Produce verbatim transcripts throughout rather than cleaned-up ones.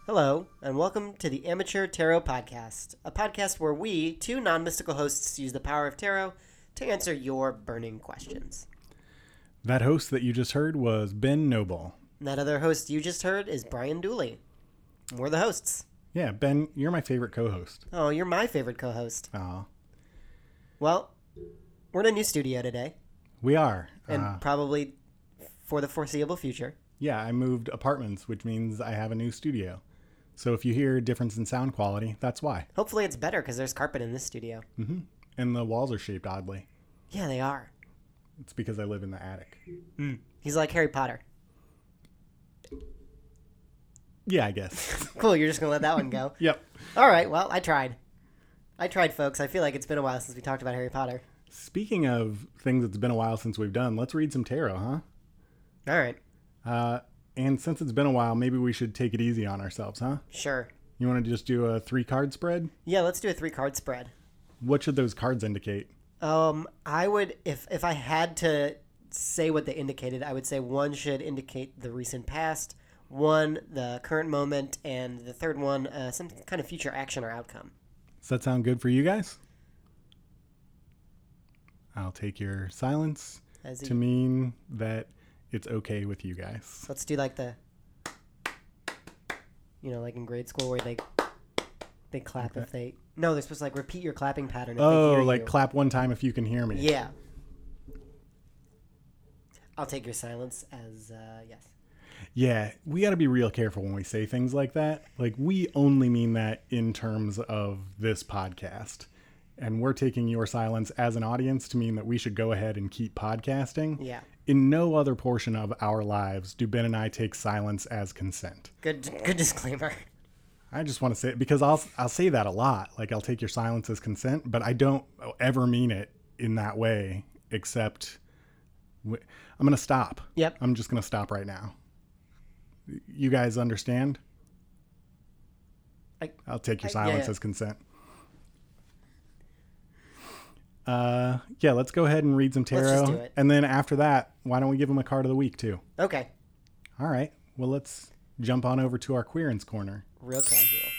Hello, and welcome to the Amateur Tarot Podcast, a podcast where we, two non-mystical hosts, use the power of tarot to answer your burning questions. That host that you just heard was Ben Noble. And that other host you just heard is Brian Dooley. We're the hosts. Yeah, Ben, you're my favorite co-host. Oh, you're my favorite co-host. Aw. Well, we're in a new studio today, We are. and Uh, probably for the foreseeable future. yeah, I moved apartments, which means I have a new studio. So if you hear a difference in sound quality, that's why. Hopefully it's better because there's carpet in this studio. hmm And the walls are shaped oddly. Yeah, they are. It's because I live in the attic. He's like Harry Potter. Yeah, I guess. Cool, you're just going to let that one go. Yep. All right, well, I tried. I tried, folks. I feel like it's been a while since we talked about Harry Potter. Speaking of things that's been a while since we've done, let's read some tarot, huh? All right, Uh, and since it's been a while, maybe we should take it easy on ourselves, huh? sure. You want to just do a three-card spread? Yeah, let's do a three-card spread. What should those cards indicate? Um, I would, if if I had to say what they indicated, I would say one should indicate the recent past, one the current moment, and the third one uh, some kind of future action or outcome. Does that sound good for you guys? I'll take your silence As to you, mean that it's okay with you guys. let's do like the, you know, like in grade school where they they clap Okay. if they. No, they're supposed to like repeat your clapping pattern. If they Oh, hear like you. clap one time if you can hear me. Yeah. I'll take your silence as uh, yes. Yeah, we got to be real careful when we say things like that. Like, we only mean that in terms of this podcast. And we're taking your silence as an audience to mean that we should go ahead and keep podcasting. Yeah. In no other portion of our lives do Ben and I take silence as consent. Good good disclaimer. I just want to say it because I'll I'll say that a lot. Like, I'll take your silence as consent, but I don't ever mean it in that way. Except, w- I'm gonna stop. Yep. I'm just gonna stop right now. You guys understand? I, I'll take your I- yeah, silence yeah. as consent. Uh, yeah, let's go ahead and read some tarot, Let's just do it. and then after that, why don't we give them a card of the week too? okay. All right. Well, let's jump on over to our Queerance Corner. Real casual.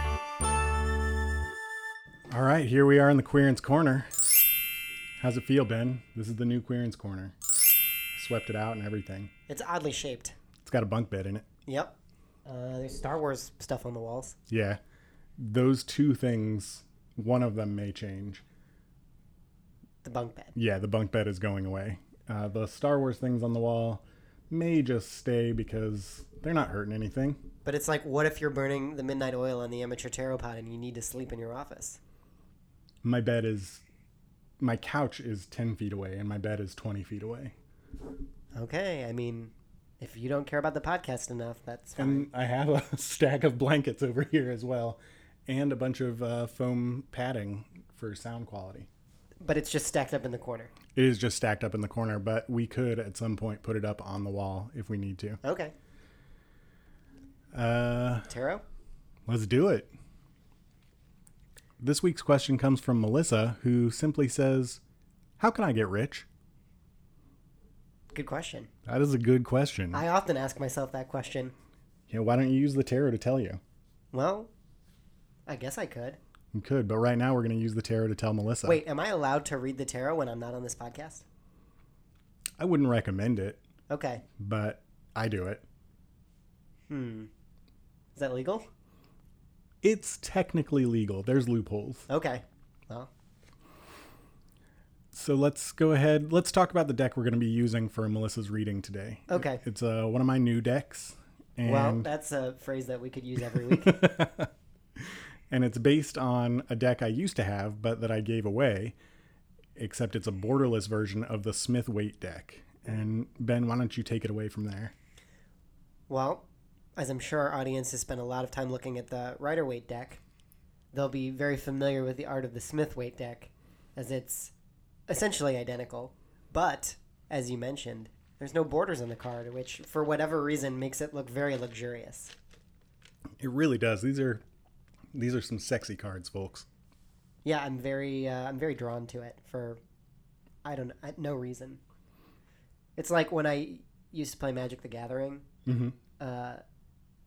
All right, here we are in the Queerance Corner. How's it feel, Ben? This is the new Queerance Corner. Swept it out and everything. It's oddly shaped. It's got a bunk bed in it. Yep. Uh, there's Star Wars stuff on the walls. Yeah. Those two things, one of them may change. The bunk bed. Yeah, the bunk bed is going away. Uh, the Star Wars things on the wall may just stay because they're not hurting anything. But it's like, what if you're burning the midnight oil on the amateur tarot pod and you need to sleep in your office? My bed is... My couch is ten feet away and my bed is twenty feet away. Okay, I mean, if you don't care about the podcast enough, that's fine. And I have a stack of blankets over here as well, and a bunch of uh, foam padding for sound quality. But it's just stacked up in the corner. It is just stacked up in the corner, but we could at some point put it up on the wall if we need to. Okay. Uh, Tarot? let's do it. This week's question comes from Melissa, who simply says, "How can I get rich?" Good question. That is a good question. I often ask myself that question. Yeah, why don't you use the tarot to tell you? Well, I guess I could. You could, but right now we're going to use the tarot to tell Melissa. Wait, am I allowed to read the tarot when I'm not on this podcast? I wouldn't recommend it, Okay. but I do it. Hmm. Is that legal? It's technically legal. There's loopholes. Okay. Well, So let's go ahead. Let's talk about the deck we're going to be using for Melissa's reading today. okay. It's uh, one of my new decks. And, Well, that's a phrase that we could use every week. and it's based on a deck I used to have, but that I gave away, except it's a borderless version of the Smith-Waite deck. And Ben, why don't you take it away from there? Well, as I'm sure our audience has spent a lot of time looking at the Rider-Waite deck, they'll be very familiar with the art of the Smith-Waite deck, as it's essentially identical. But, as you mentioned, there's no borders on the card, which, for whatever reason, makes it look very luxurious. It really does. These are these are some sexy cards, folks. Yeah, I'm very, uh, I'm very drawn to it for, I don't know, no reason. It's like when I used to play Magic the Gathering. Mm-hmm. Uh,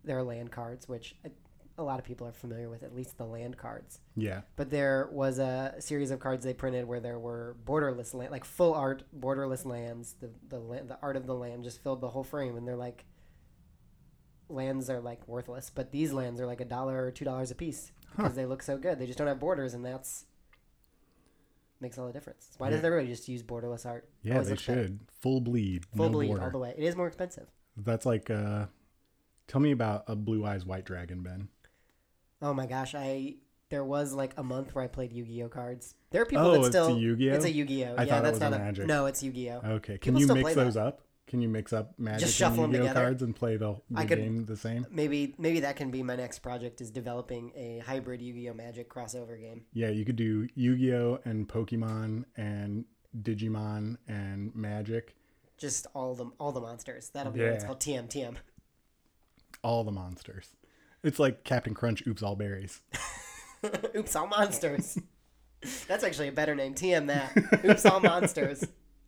there are land cards, which a lot of people are familiar with, at least the land cards. Yeah. But there was a series of cards they printed where there were borderless land, like full art borderless lands. The the land, the art of the land just filled the whole frame, and they're like lands are like worthless, but these lands are like a dollar or two dollars a piece because huh. they look so good. They just don't have borders, and that's makes all the difference. Why yeah. doesn't everybody just use borderless art? Yeah, they should. Better. Full bleed. Full no bleed border. all the way. It is more expensive. That's like, uh, tell me about a Blue Eyes White Dragon, Ben. Oh my gosh, I there was like a month where I played Yu-Gi-Oh cards. There are people oh, that still. it's a Yu-Gi-Oh? It's a Yu-Gi-Oh. I yeah, thought that's it was not a Magic. A, no, it's Yu-Gi-Oh. Okay, can people you mix those that. up? Can you mix up Magic Just shuffle and them Yu-Gi-Oh together. cards and play the, the could, game the same? Maybe maybe that can be my next project, is developing a hybrid Yu-Gi-Oh Magic crossover game. Yeah, you could do Yu-Gi-Oh and Pokemon and Digimon and Magic. Just all the all the monsters. That'll be yeah. what it's called. T M T M. All the monsters. It's like Captain Crunch. Oops, all berries. Oops, all monsters. That's actually a better name. T M that. Oops, all monsters.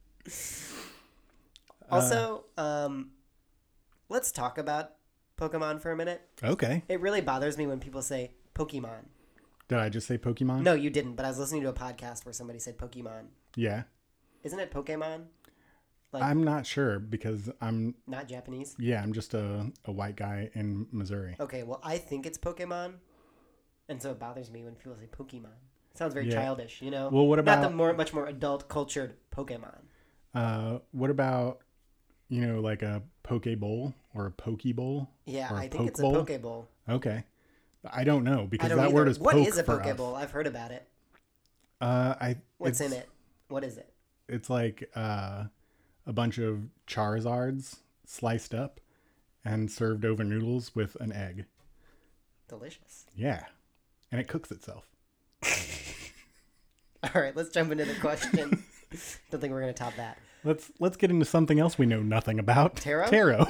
Also, um, let's talk about Pokemon for a minute. Okay. It really bothers me when people say Pokemon. Did I just say Pokemon? No, you didn't, but I was listening to a podcast where somebody said Pokemon. Yeah. Isn't it Pokemon? Like, I'm not sure because I'm... Not Japanese? Yeah, I'm just a, a white guy in Missouri. Okay, well, I think it's Pokemon, and so it bothers me when people say Pokemon. It sounds very yeah. childish, you know? Well, what about... Not the more, much more adult-cultured Pokemon. Uh, what about... You know, like a Poke Bowl or a Poke Bowl? Yeah, I think it's a Poke Bowl. Okay. I don't know because don't that either. word is What poke is a for Poke us. Bowl? I've heard about it. Uh, I. What's in it? What is it? It's like uh, a bunch of Charizards sliced up and served over noodles with an egg. Delicious. Yeah, and it cooks itself. All right, let's jump into the question. Don't think we're gonna top that. Let's let's get into something else we know nothing about. Tarot? Tarot.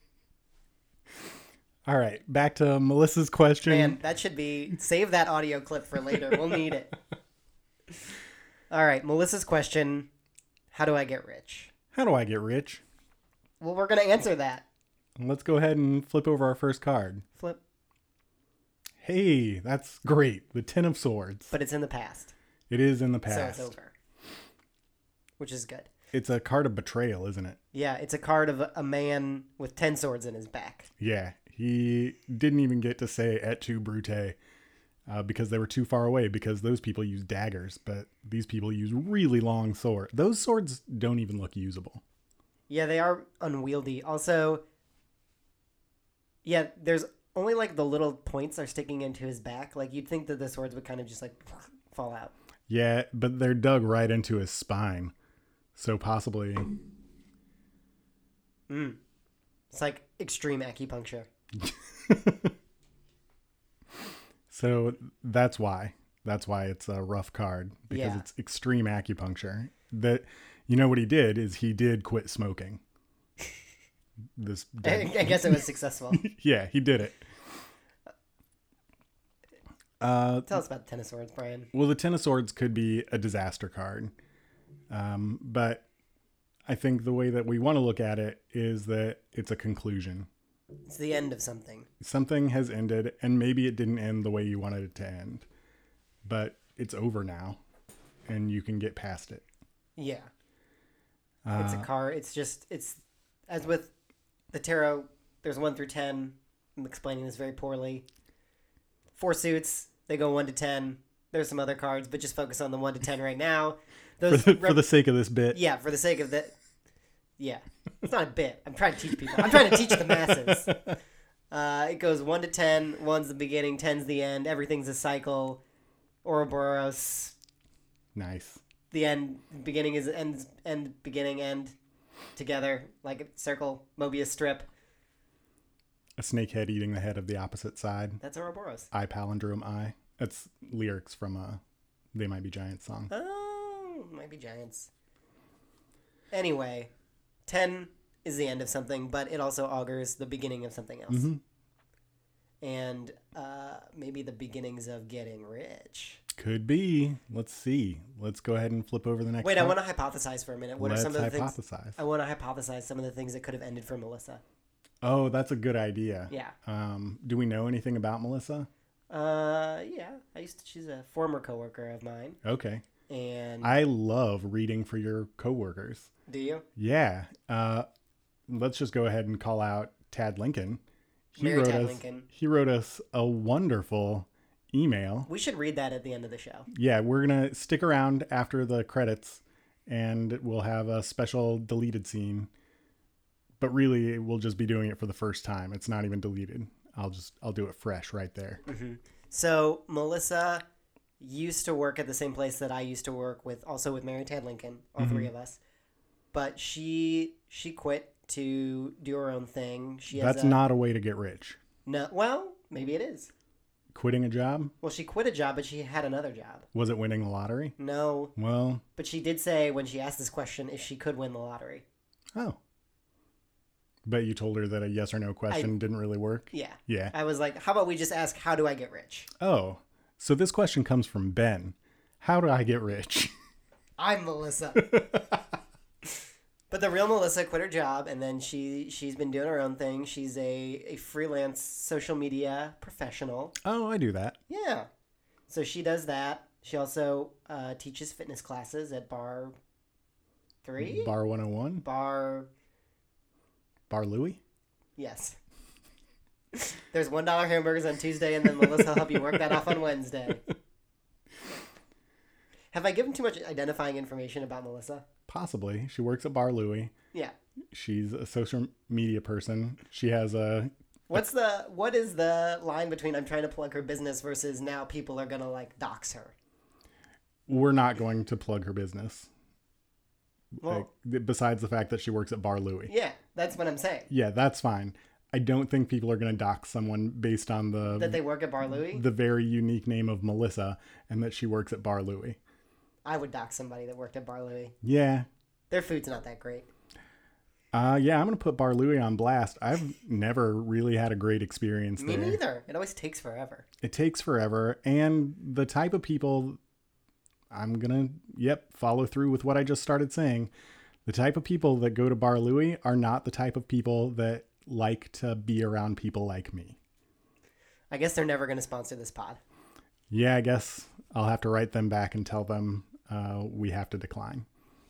All right, back to Melissa's question. Man, that should be... Save that audio clip for later. We'll need it. All right, Melissa's question. How do I get rich? How do I get rich? Well, we're going to answer that. Let's go ahead and flip over our first card. Flip. Hey, that's great. The Ten of Swords. But it's in the past. It is in the past. So it's over. Which is good. It's a card of betrayal, isn't it? Yeah, it's a card of a man with ten swords in his back. Yeah, he didn't even get to say et tu, Brute, uh, because they were too far away, because those people use daggers, but these people use really long swords. Those swords don't even look usable. Yeah, they are unwieldy. Also, yeah, there's only like the little points are sticking into his back. Like you'd think that the swords would kind of just like fall out. Yeah, but they're dug right into his spine. So possibly... Mm. It's like extreme acupuncture. So that's why. That's why it's a rough card. Because yeah. it's extreme acupuncture. That, you know what he did is he did quit smoking. This I, I guess it was successful. Yeah, he did it. Uh, Tell us about the Ten of Swords, Brian. Well, the Ten of Swords could be a disaster card. Um, but I think the way that we want to look at it is that it's a conclusion. It's the end of something. Something has ended, and maybe it didn't end the way you wanted it to end. But it's over now, and you can get past it. Yeah. Uh, it's a card. It's just, it's, as with the tarot, there's one through ten. I'm explaining this very poorly. Four suits, they go one to ten. There's some other cards, but just focus on the one to ten right now. Those for, the, rep- for the sake of this bit. Yeah, for the sake of that. Yeah. It's not a bit. I'm trying to teach people. I'm trying to teach the masses. Uh, it goes one to ten. One's the beginning, ten's the end. Everything's a cycle. Ouroboros. Nice. The end, beginning is end, end, beginning, end. Together, like a circle, Mobius strip. A snake head eating the head of the opposite side. That's Ouroboros. I palindrome I. That's lyrics from a They Might Be Giants song. Oh, Might Be Giants. Anyway, ten is the end of something, but it also augurs the beginning of something else. Mm-hmm. And uh, maybe the beginnings of getting rich. Could be. Let's see. Let's go ahead and flip over the next Wait, part. I want to hypothesize for a minute. What Let's are some of the hypothesize. things? I want to hypothesize some of the things that could have ended for Melissa. Oh, that's a good idea. Yeah. Um, do we know anything about Melissa? Uh, yeah. I used to, she's a former coworker of mine. Okay. And I love reading for your coworkers. do you? Yeah. Uh, let's just go ahead and call out Tad Lincoln. He Mary wrote Tad us, Lincoln. He wrote us a wonderful email. We should read that at the end of the show. Yeah, we're going to stick around after the credits and we'll have a special deleted scene. But really, we'll just be doing it for the first time. It's not even deleted. I'll just, I'll do it fresh right there. Mm-hmm. So Melissa used to work at the same place that I used to work with, also with Mary Tad Lincoln, all mm-hmm. three of us. But she she quit to do her own thing. She has That's a, not a way to get rich. No, well, maybe it is. Quitting a job? Well, she quit a job, but she had another job. Was it winning the lottery? No. Well. But she did say when she asked this question if she could win the lottery. Oh. But you told her that a yes or no question I, didn't really work? Yeah. Yeah. I was like, how about we just ask, how do I get rich? Oh. So this question comes from Ben. How do I get rich? I'm Melissa. But the real Melissa quit her job, and then she, she's been doing her own thing. She's a, a freelance social media professional. Oh, I do that. Yeah. So she does that. She also uh, teaches fitness classes at Bar three? Bar one oh one? Bar... Bar Louie? Yes. There's one dollar hamburgers on Tuesday, and then Melissa will help you work that off on Wednesday. Have I given too much identifying information about Melissa? Possibly. She works at Bar Louie. Yeah. She's a social media person. She has a... What's the... What is the line between I'm trying to plug her business versus now people are going to, like, dox her? We're not going to plug her business. Well, like, besides the fact that she works at Bar Louie. Yeah, that's what I'm saying. Yeah, that's fine. I don't think people are going to dox someone based on the... That they work at Bar Louie? The very unique name of Melissa and that she works at Bar Louie. I would dox somebody that worked at Bar Louie. Yeah. Their food's not that great. Uh, yeah, I'm going to put Bar Louie on blast. I've never really had a great experience Me there. Me neither. It always takes forever. It takes forever. And the type of people... I'm going to, yep, follow through with what I just started saying. The type of people that go to Bar Louie are not the type of people that like to be around people like me. I guess they're never going to sponsor this pod. Yeah, I guess I'll have to write them back and tell them uh, we have to decline.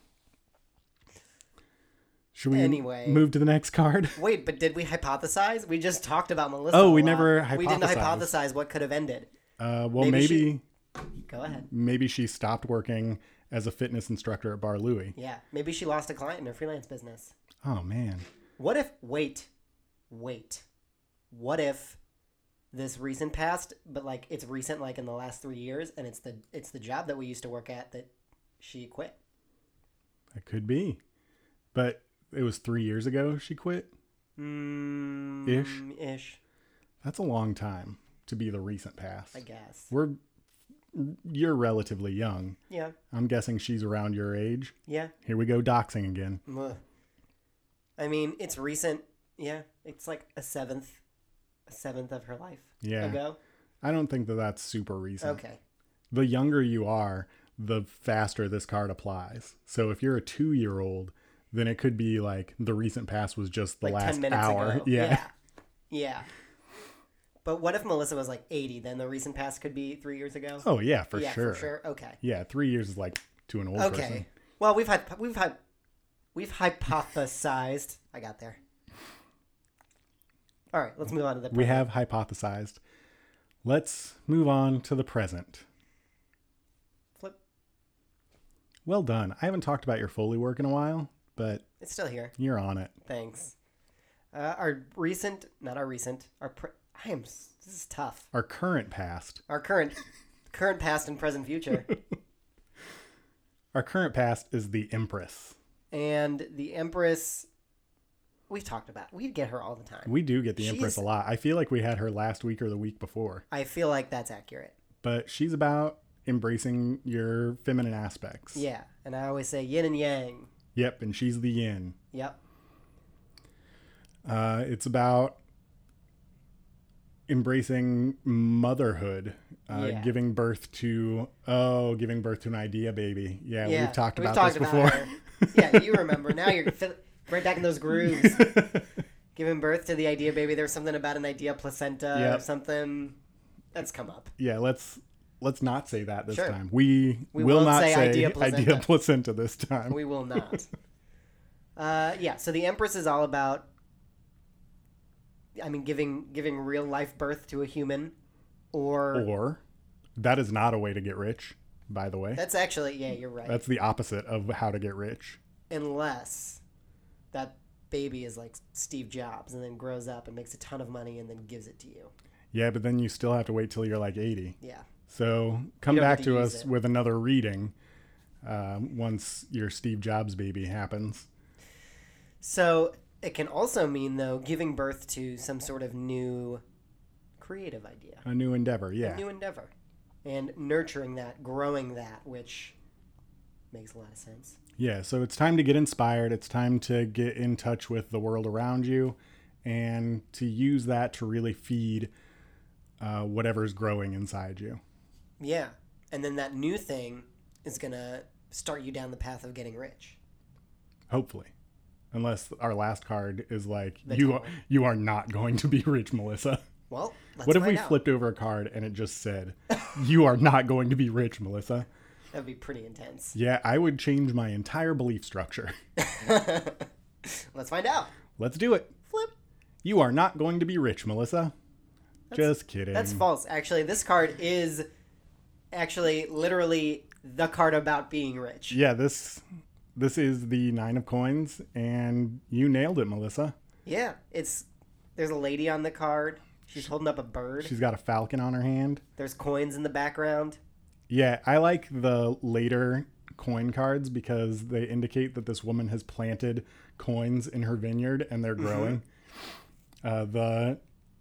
Should we anyway, move to the next card? Wait, but did we hypothesize? We just talked about Melissa. Oh, we never hypothesized. We didn't hypothesize what could have ended. Uh, well, maybe... maybe she... Go ahead. Maybe she stopped working as a fitness instructor at Bar Louie. Yeah. Maybe she lost a client in her freelance business. Oh, man. What if... Wait. Wait. What if this recent past, but like it's recent like in the last three years, and it's the it's the job that we used to work at that she quit? That could be. But it was three years ago she quit? Mm, Ish? Ish. That's a long time to be the recent past. I guess. We're... You're relatively young. Yeah. I'm guessing she's around your age. Yeah. Here we go doxing again. Ugh. I mean, it's recent. Yeah. It's like a seventh, a seventh of her life yeah. ago. I don't think that that's super recent. Okay. The younger you are, the faster this card applies. So if you're a two-year-old, then it could be like the recent past was just the like last ten minutes hour. Ago. Yeah. Yeah. Yeah. But what if Melissa was like eighty? Then the recent past could be three years ago? Oh, yeah, for yeah, sure. Yeah, for sure. Okay. Yeah, three years is like to an old okay. person. Well, we've had we've had we've hypothesized. I got there. All right, let's move on to the present. We have hypothesized. Let's move on to the present. Flip. Well done. I haven't talked about your Foley work in a while, but it's still here. You're on it. Thanks. Uh, our recent, not our recent, our pre- I am. This is tough. Our current past. Our current, current past and present future. Our current past is the Empress. And the Empress, we've talked about. We get her all the time. We do get the she's, Empress a lot. I feel like we had her last week or the week before. I feel like that's accurate. But she's about embracing your feminine aspects. Yeah, and I always say yin and yang. Yep, and she's the yin. Yep. Uh, it's about embracing motherhood, uh, yeah. giving birth to, oh, giving birth to an idea baby. Yeah, yeah we've talked we've about talked this about before. Yeah, you remember. Now you're right back in those grooves. giving birth to the idea baby. There's something about an idea placenta Yep. or something that's come up. Yeah, let's let's not say that this Sure. time. We, We will won't not say say idea idea placenta. placenta, this time. We will not. uh, yeah, so the Empress is all about, I mean, giving giving real life birth to a human, or Or that is not a way to get rich, by the way. that's actually, yeah, you're right. That's the opposite of how to get rich. Unless that baby is like Steve Jobs and then grows up and makes a ton of money and then gives it to you. Yeah, but then you still have to wait till you're like eighty. Yeah. So come You don't back get to to use us it. with another reading um, once your Steve Jobs baby happens. So it can also mean, though, giving birth to some sort of new creative idea, A new endeavor, yeah. a new endeavor, and nurturing that, growing that, which makes a lot of sense. Yeah, so it's time to get inspired. It's time to get in touch with the world around you and to use that to really feed uh, whatever's growing inside you. Yeah. And then that new thing is going to start you down the path of getting rich. Hopefully. Unless our last card is like, The you Tower. you are not going to be rich, Melissa. Well, let's What if find we out. flipped over a card and it just said, you are not going to be rich, Melissa? That would be pretty intense. Yeah, I would change my entire belief structure. Let's find out. Let's do it. Flip. You are not going to be rich, Melissa. Just kidding. That's false. Actually, this card is actually literally the card about being rich. Yeah, this this is the nine of coins, and you nailed it, Melissa. Yeah, it's there's a lady on the card. She's holding up a bird. She's got a falcon on her hand. There's coins in the background. Yeah, I like the later coin cards because they indicate that this woman has planted coins in her vineyard and they're growing. Uh, the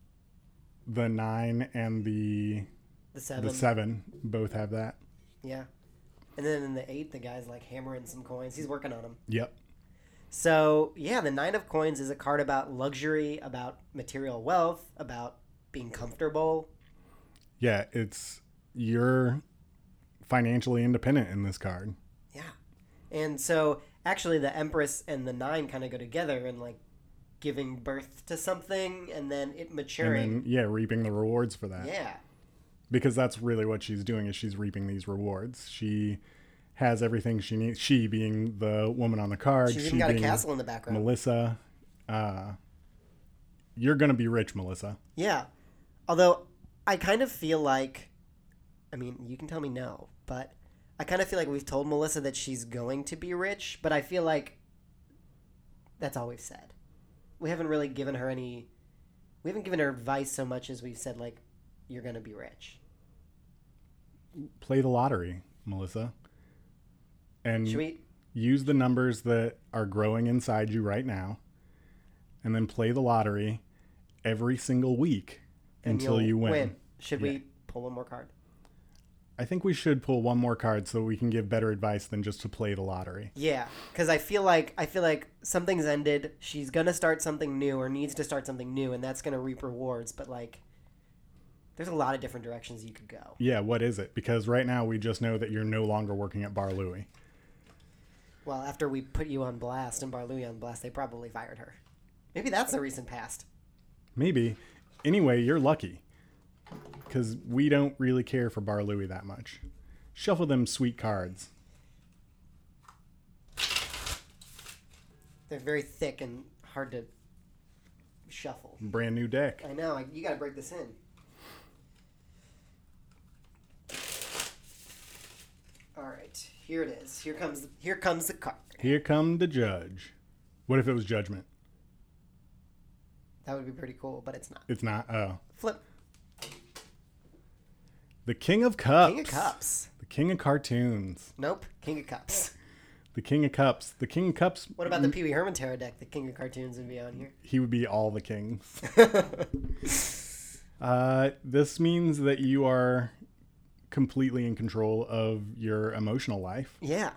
the nine and the The seven. the seven both have that. Yeah. And then in the eight, the guy's like hammering some coins. He's working on them. Yep. So, yeah, the Nine of Coins is a card about luxury, about material wealth, about being comfortable. Yeah, it's you're financially independent in this card. Yeah. And so, actually, the Empress and the Nine kind of go together in, like, giving birth to something and then it maturing. And then, yeah, reaping the rewards for that. Yeah. Because that's really what she's doing is she's reaping these rewards. She has everything she needs. She being the woman on the card. She's she even got a being castle in the background. Melissa. Uh, you're going to be rich, Melissa. Yeah. Although, I kind of feel like, I mean, you can tell me no, but I kind of feel like we've told Melissa that she's going to be rich, but I feel like that's all we've said. We haven't really given her any, we haven't given her advice so much as we've said, like, you're going to be rich. Play the lottery, Melissa. And Should we? use the numbers that are growing inside you right now. And then play the lottery every single week and until you'll you win. Should Yeah. we pull one more card? I think we should pull one more card so we can give better advice than just to play the lottery. Yeah, because I feel like I feel like something's ended. She's gonna start something new, or needs to start something new, and that's gonna reap rewards. But like, there's a lot of different directions you could go. Yeah, what is it? Because right now we just know that you're no longer working at Bar Louie. Well, after we put you on blast and Bar Louie on blast, they probably fired her. Maybe that's the recent past. Maybe. Anyway, you're lucky. Because we don't really care for Bar Louie that much. Shuffle them sweet cards. They're very thick and hard to shuffle. Brand new deck. I know. I, you got to break this in. All right, here it is. Here comes. Here comes the card. Here come the judge. What if it was judgment? That would be pretty cool, but it's not. It's not. Oh. Flip. The King of Cups. King of Cups. The King of Cartoons. Nope. King of Cups. The King of Cups. The King of Cups. What about the Pee Wee Herman Tarot deck? The King of Cartoons would be on here. He would be all the kings. uh, this means that you are completely in control of your emotional life. Yeah.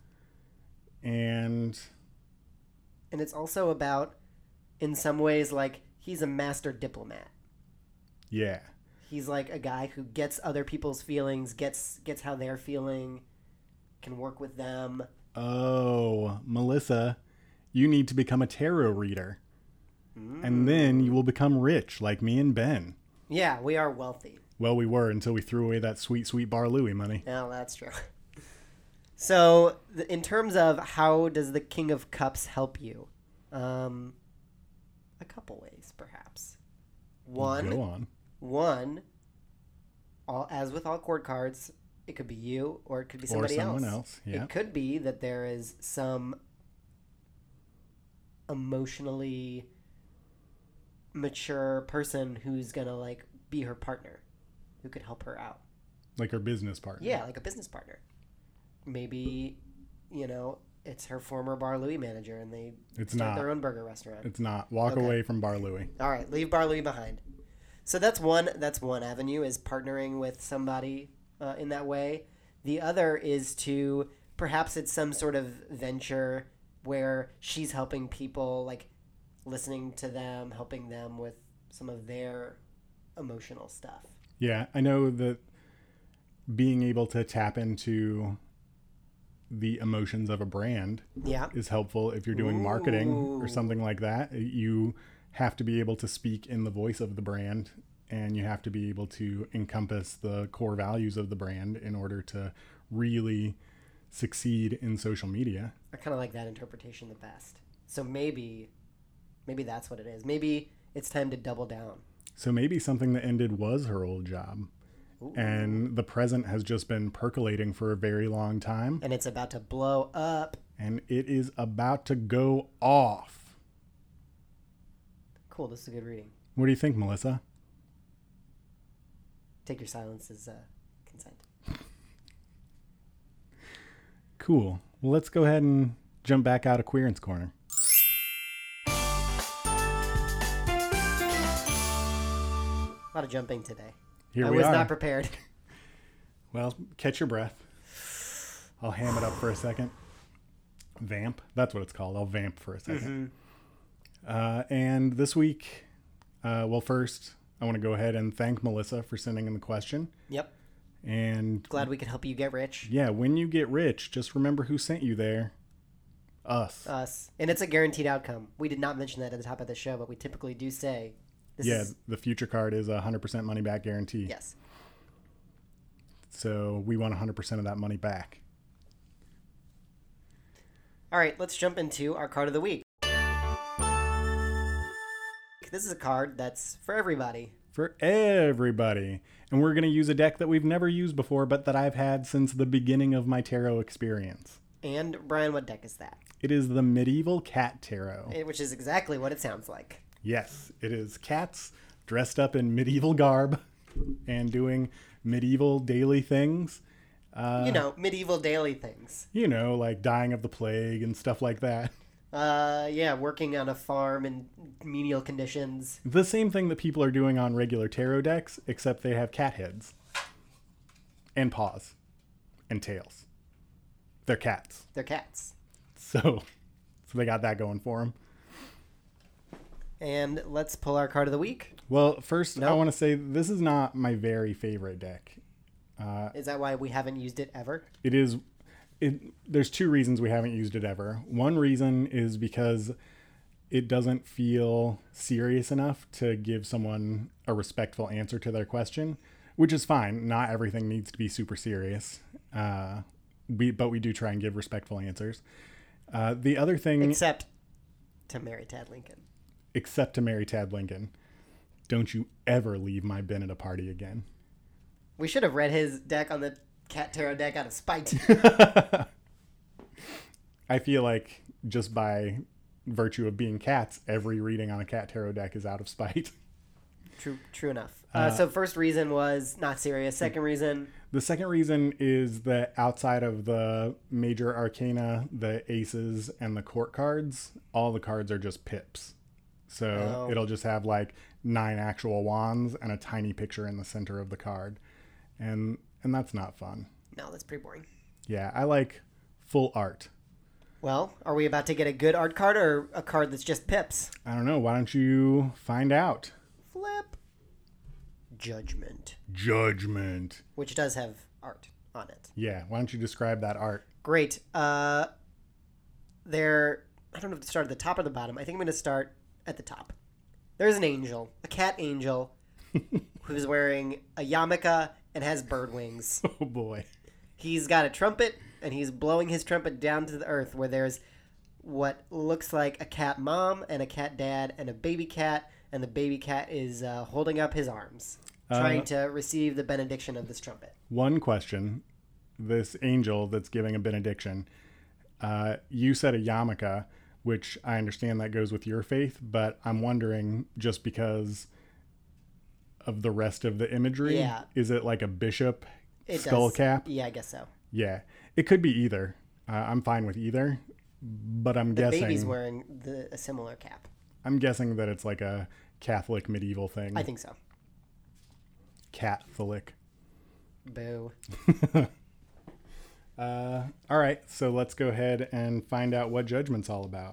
And And it's also about, in some ways, like, he's a master diplomat. yeah. He's like a guy who gets other people's feelings, gets gets how they're feeling, can work with them. Oh, Melissa, you need to become a tarot reader. Mm. And then you will become rich like me and Ben. Yeah, we are wealthy. Well, we were until we threw away that sweet, sweet Bar Louie money. Oh, that's true. So, in terms of how does the King of Cups help you? Um, a couple ways, perhaps. One, Go on. One, all, as with all chord cards, it could be you or it could be somebody or someone else. else. Yeah. It could be that there is some emotionally mature person who's gonna like be her partner, who could help her out. Like her business partner. Yeah, like a business partner. Maybe, you know, it's her former Bar Louie manager and they it's start not. their own burger restaurant. It's not. Walk Okay. away from Bar Louie. All right, leave Bar Louie behind. So that's one. That's one avenue, is partnering with somebody uh, in that way. The other is to perhaps it's some sort of venture where she's helping people, like listening to them, helping them with some of their emotional stuff. Yeah, I know that being able to tap into the emotions of a brand Yeah. is helpful if you're doing marketing Ooh. or something like that. You have to be able to speak in the voice of the brand, and you have to be able to encompass the core values of the brand in order to really succeed in social media. I kind of like that interpretation the best. So maybe, maybe that's what it is. Maybe it's time to double down. So maybe something that ended was her old job. Ooh. And the present has just been percolating for a very long time. And it's about to blow up. And it is about to go off. Cool, this is a good reading. What do you think, Melissa? Take your silence as uh, consent. Cool. Well, let's go ahead and jump back out of Queerance Corner. A lot of jumping today. Here I we was are. not prepared. Well, catch your breath. I'll ham it up for a second. Vamp. That's what it's called. I'll vamp for a second. Mm-hmm. Uh, and this week, uh, well, first, I want to go ahead and thank Melissa for sending in the question. Yep. And glad we could help you get rich. Yeah, when you get rich, just remember who sent you there. Us. Us. And it's a guaranteed outcome. We did not mention that at the top of the show, but we typically do say this yeah, is... the future card is a one hundred percent money back guarantee. Yes. So we want one hundred percent of that money back. All right, let's jump into our card of the week. This is a card that's for everybody. For everybody. And we're going to use a deck that we've never used before, but that I've had since the beginning of my tarot experience. And, Brian, what deck is that? It is the Medieval Cat Tarot. Eh, Which is exactly what it sounds like. Yes, it is cats dressed up in medieval garb and doing medieval daily things. Uh, You know, medieval daily things. You know, like dying of the plague and stuff like that. Uh, yeah, working on a farm in menial conditions. The same thing that people are doing on regular tarot decks, except they have cat heads. And paws. And tails. They're cats. They're cats. So, so they got that going for them. And let's pull our card of the week. Well, first, Nope. I want to say this is not my very favorite deck. Uh, Is that why we haven't used it ever? it is... It, there's two reasons we haven't used it ever. One reason is because it doesn't feel serious enough to give someone a respectful answer to their question, which is fine. Not everything needs to be super serious. Uh, we, but we do try and give respectful answers. Uh, the other thing... Except to marry Tad Lincoln. Except to marry Tad Lincoln. Don't you ever leave my bin at a party again. We should have read his deck on the Cat Tarot deck out of spite. I feel like just by virtue of being cats, every reading on a Cat Tarot deck is out of spite. True, true enough. Uh, Uh, so first reason was not serious. Second reason, The second reason is that outside of the major arcana, the aces, and the court cards, all the cards are just pips. So Oh. it'll just have like nine actual wands and a tiny picture in the center of the card. And and that's not fun. no, that's pretty boring. Yeah, I like full art. Well, are we about to get a good art card or a card that's just pips? I don't know. Why don't you find out? Flip. Judgment, Judgment. which does have art on it. Yeah, why don't you describe that art? Great. Uh, there. I don't know if to start at the top or the bottom. I think I'm going to start at the top. There's an angel, a cat angel, who's wearing a yarmulke and has bird wings. Oh boy. He's got a trumpet, and he's blowing his trumpet down to the earth where there's what looks like a cat mom and a cat dad and a baby cat, and the baby cat is uh, holding up his arms, trying uh, to receive the benediction of this trumpet. One question. This angel that's giving a benediction, uh, you said a yarmulke, which I understand that goes with your faith, but I'm wondering, just because of the rest of the imagery, yeah. is it like a bishop it skull does. cap? Yeah, I guess so. Yeah, it could be either. Uh, I'm fine with either, but I'm the guessing... The baby's wearing the, a similar cap. I'm guessing that it's like a Catholic medieval thing. I think so. Catholic. Boo. uh, all right, so let's go ahead and find out what Judgment's all about.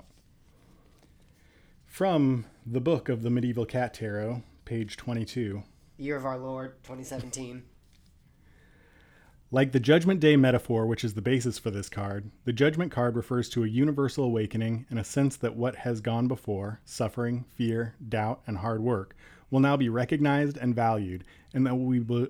From the Book of the Medieval Cat Tarot, page twenty-two. Year of our Lord, twenty seventeen. Like the Judgment Day metaphor, which is the basis for this card, the Judgment card refers to a universal awakening and a sense that what has gone before, suffering, fear, doubt, and hard work, will now be recognized and valued, and that we will,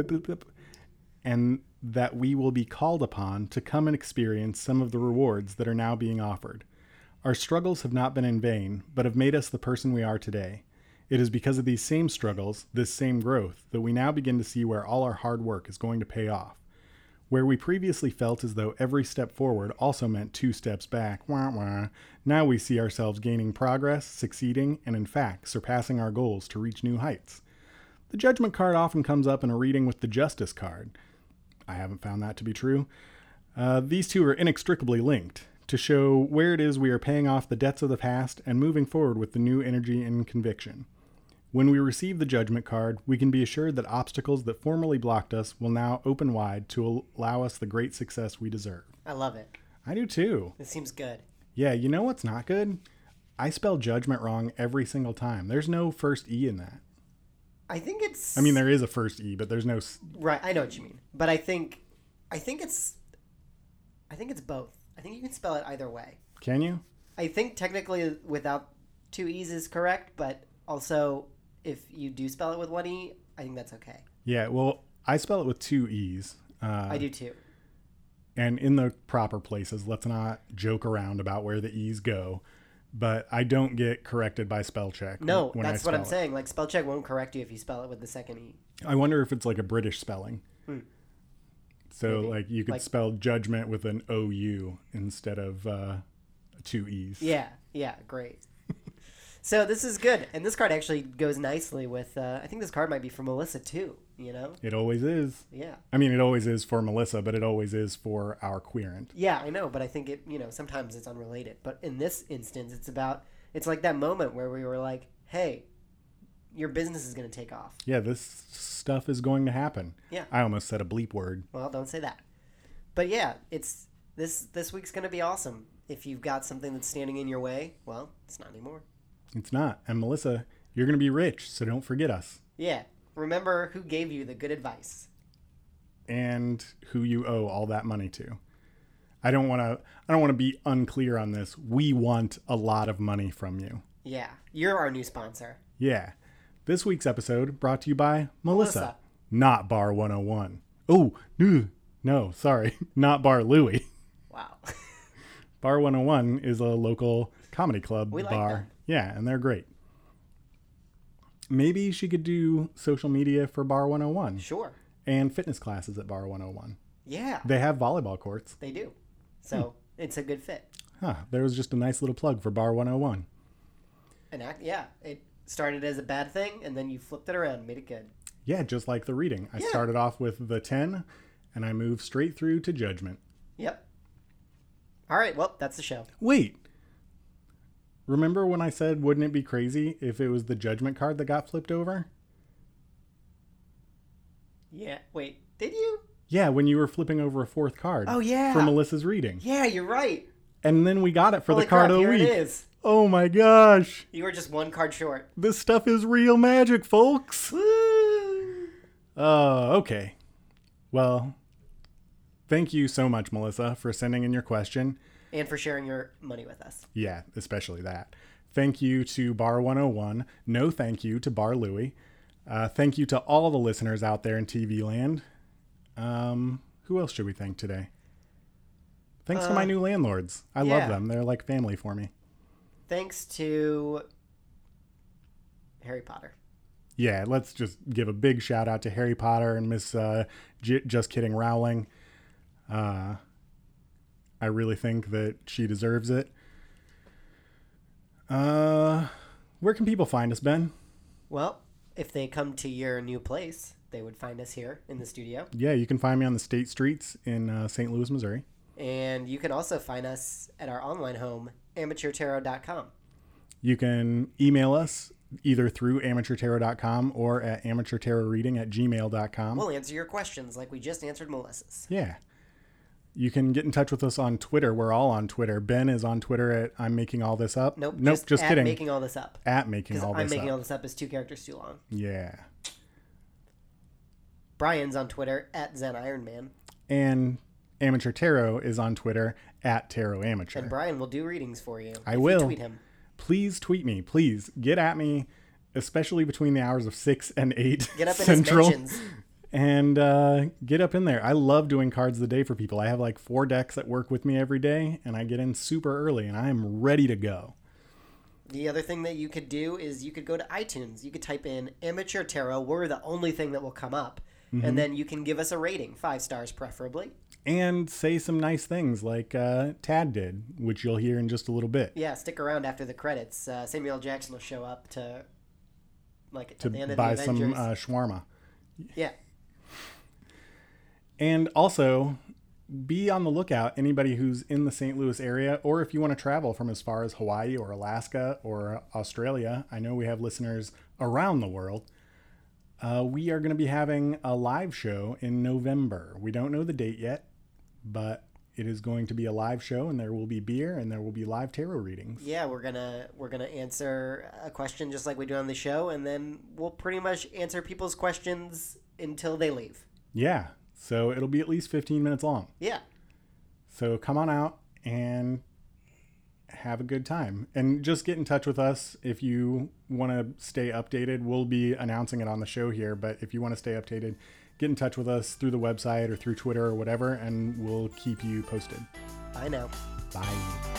and that we will be called upon to come and experience some of the rewards that are now being offered. Our struggles have not been in vain, but have made us the person we are today. It is because of these same struggles, this same growth, that we now begin to see where all our hard work is going to pay off. Where we previously felt as though every step forward also meant two steps back, wah, wah, now we see ourselves gaining progress, succeeding, and in fact, surpassing our goals to reach new heights. The Judgment card often comes up in a reading with the Justice card. I haven't found that to be true. Uh, these two are inextricably linked, to show where it is we are paying off the debts of the past and moving forward with the new energy and conviction. When we receive the Judgment card, we can be assured that obstacles that formerly blocked us will now open wide to allow us the great success we deserve. I love it. I do too. It seems good. Yeah, you know what's not good? I spell Judgment wrong every single time. There's no first E in that. I think it's... I mean, there is a first E, but there's no... Right, I know what you mean. But I think... I think it's... I think it's both. I think you can spell it either way. Can you? I think technically without two E's is correct, but also if you do spell it with one E, I think that's okay. Yeah, well, I spell it with two E's. Uh, I do too. And in the proper places. Let's not joke around about where the E's go. But I don't get corrected by spell check. No, when that's I what I'm it. saying. Like, spell check won't correct you if you spell it with the second E. I wonder if it's like a British spelling. Hmm. So, Maybe. like, you could Like- spell judgment with an O U instead of uh, two E's. Yeah, yeah, great. So this is good. And this card actually goes nicely with, uh, I think this card might be for Melissa too, you know? It always is. Yeah. I mean, it always is for Melissa, but it always is for our querent. Yeah, I know, but I think it, you know, sometimes it's unrelated. But in this instance, it's about, it's like that moment where we were like, hey, your business is going to take off. Yeah, this stuff is going to happen. Yeah. I almost said a bleep word. Well, don't say that. But yeah, it's, this, this week's going to be awesome. If you've got something that's standing in your way, well, it's not anymore. It's not. And Melissa, you're going to be rich, so don't forget us. Yeah. Remember who gave you the good advice. And who you owe all that money to. I don't want to I don't want to be unclear on this. We want a lot of money from you. Yeah. You're our new sponsor. Yeah. This week's episode brought to you by Melissa, Melissa. Not Bar one oh one. Oh, no, no, sorry. Not Bar Louie. Wow. Bar one oh one is a local comedy club We like bar. them. Yeah, and they're great. Maybe she could do social media for Bar one oh one. Sure. And fitness classes at Bar one oh one. Yeah. They have volleyball courts. They do. So hmm. it's a good fit. Huh, there was just a nice little plug for Bar one oh one. And act, yeah, it started as a bad thing, and then you flipped it around and made it good. Yeah, just like the reading. I Yeah. started off with the ten, and I moved straight through to Judgment. Yep. All right, well, that's the show. Wait. Remember when I said, wouldn't it be crazy if it was the Judgment card that got flipped over? Yeah, wait, did you? Yeah, when you were flipping over a fourth card. Oh, yeah. For Melissa's reading. Yeah, you're right. And then we got it for Holy the card crap, of the here week. it is. Oh my gosh. You were just one card short. This stuff is real magic, folks. Woo! Oh, okay. Well, thank you so much, Melissa, for sending in your question. And for sharing your money with us. Yeah, especially that. Thank you to Bar one oh one. No thank you to Bar Louie. Uh, thank you to all the listeners out there in T V land. Um, who else should we thank today? Thanks uh, to my new landlords. I yeah. love them. They're like family for me. Thanks to Harry Potter. Yeah, let's just give a big shout out to Harry Potter and Miss uh, J- Just Kidding Rowling. Uh, I really think that she deserves it. Uh, where can people find us, Ben? Well, if they come to your new place, they would find us here in the studio. Yeah, you can find me on the state streets in uh, Saint Louis, Missouri. And you can also find us at our online home, amateur tarot dot com. You can email us either through amateur tarot dot com or at amateur tarot reading at gmail dot com. We'll answer your questions like we just answered Melissa's. Yeah. You can get in touch with us on Twitter. We're all on Twitter. Ben is on Twitter at I'm Making All This Up. Nope. Nope, just, just at kidding. Making All This Up. At Making All This Up. I'm Making All This Up is two characters too long. Yeah. Brian's on Twitter at Zen Ironman. And Amateur Tarot is on Twitter at Tarot Amateur. And Brian will do readings for you. I will. You tweet him. Please tweet me. Please get at me, especially between the hours of six and eight Get up Central. in his mentions. And uh, get up in there. I love doing cards of the day for people. I have like four decks that work with me every day, and I get in super early, and I am ready to go. The other thing that you could do is you could go to iTunes. You could type in Amateur Tarot. We're the only thing that will come up. Mm-hmm. And then you can give us a rating, five stars preferably. And say some nice things like uh, Tad did, which you'll hear in just a little bit. Yeah, stick around after the credits. Uh, Samuel L. Jackson will show up to, like, to at the end of buy the some Avengers. uh, shawarma. Yeah. And also, be on the lookout, anybody who's in the Saint Louis area, or if you want to travel from as far as Hawaii or Alaska or Australia. I know we have listeners around the world. Uh, we are going to be having a live show in November. We don't know the date yet, but it is going to be a live show, and there will be beer, and there will be live tarot readings. Yeah, we're gonna we're gonna answer a question just like we do on the show, and then we'll pretty much answer people's questions until they leave. Yeah. So it'll be at least fifteen minutes long. Yeah. So come on out and have a good time. And just get in touch with us if you want to stay updated. We'll be announcing it on the show here, but if you want to stay updated, get in touch with us through the website or through Twitter or whatever, and we'll keep you posted. Bye now. Bye.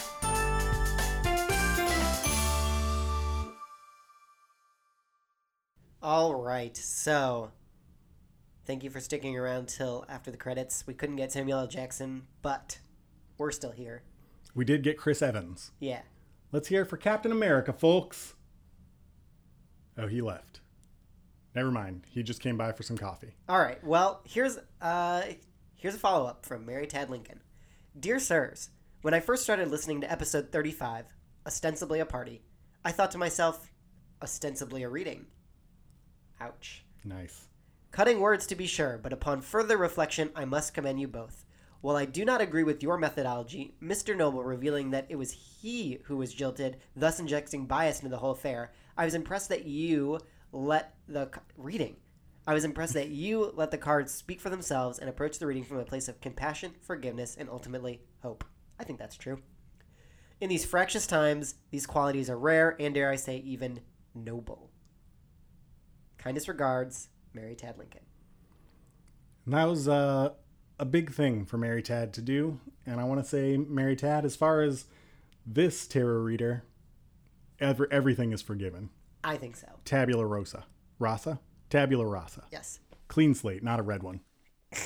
All right, so thank you for sticking around till after the credits. We couldn't get Samuel L. Jackson, but we're still here. We did get Chris Evans. Yeah. Let's hear it for Captain America, folks. Oh, he left. Never mind. He just came by for some coffee. All right. Well, here's uh, here's a follow-up from Mary Tad Lincoln. Dear Sirs, when I first started listening to episode thirty-five, ostensibly a party, I thought to myself, ostensibly a reading. Ouch. Nice. Cutting words to be sure, but upon further reflection, I must commend you both. While I do not agree with your methodology, Mister Noble revealing that it was he who was jilted, thus injecting bias into the whole affair, I was impressed that you let the... Reading. I was impressed that you let the cards speak for themselves and approach the reading from a place of compassion, forgiveness, and ultimately hope. I think that's true. In these fractious times, these qualities are rare and, dare I say, even noble. Kindest regards, Mary Tad Lincoln. And that was uh, a big thing for Mary Tad to do. And I want to say, Mary Tad, as far as this tarot reader, every, everything is forgiven. I think so. Tabula rasa. Rasa? Tabula rasa. Yes. Clean slate, not a red one. uh,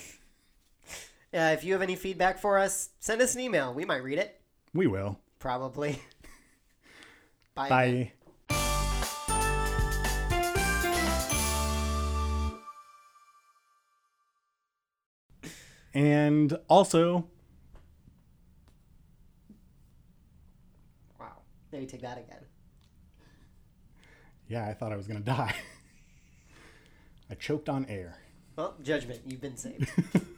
if you have any feedback for us, send us an email. We might read it. We will. Probably. Bye. Bye. And also... Wow. Maybe take that again. Yeah, I thought I was going to die. I choked on air. Well, judgment. You've been saved.